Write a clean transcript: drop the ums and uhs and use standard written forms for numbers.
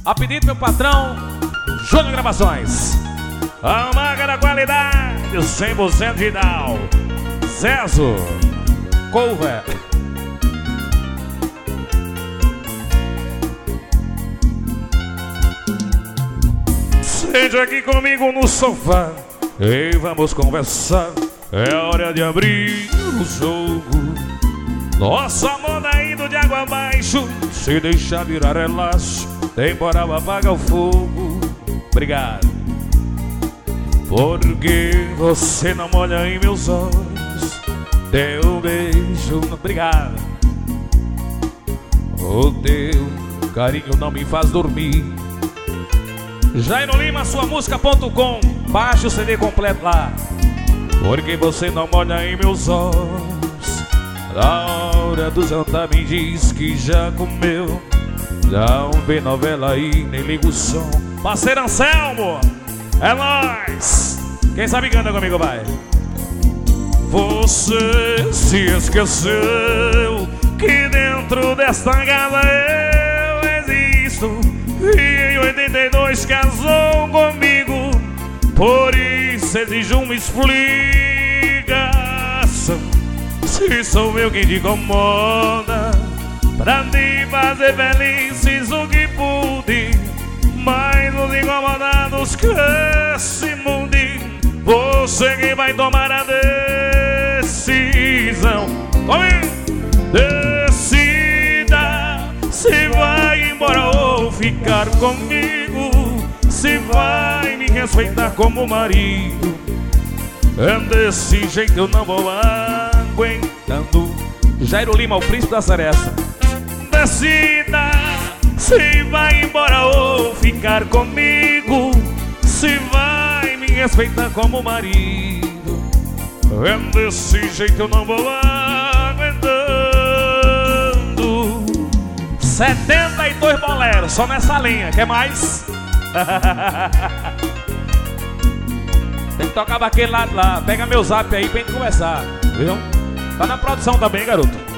A pedido do meu patrão Júnior Gravações. A marca da qualidade 100% de Down. Zezo Cover. Sente aqui comigo no sofá e vamos conversar. É hora de abrir o jogo. Nosso amor tá indo de água abaixo. Se deixar virar relaxo, temporal apaga o fogo. Obrigado. Porque você não molha em meus olhos. Teu beijo, obrigado. O teu carinho não me faz dormir. Jairo Lima, suamusica.com. Baixe o CD completo lá. Porque você não molha em meus olhos. Na hora do jantar me diz que já comeu. Não vê novela aí, nem liga o som. Parceiro Anselmo, é nóis. Quem sabe canta comigo, vai. Você se esqueceu que dentro desta casa eu existo. E em 82 casou comigo. Por isso exijo uma explicação. Se sou eu quem te incomoda, pra te fazer feliz fiz o que pude. Mas os incomodados crescem mude. Você que vai tomar a decisão. Decida se vai embora ou ficar comigo. Se vai me respeitar como marido. Desse jeito eu não vou aguentando. Jairo Lima, o príncipe da Seresta. Decida se vai embora ou ficar comigo. Se vai me respeitar como marido. Desse jeito eu não vou aguentando. 72 boleros, só nessa linha, quer mais? Tem que tocar daquele lado lá. Pega meu zap aí pra gente conversar, viu? Tá na produção também, garoto.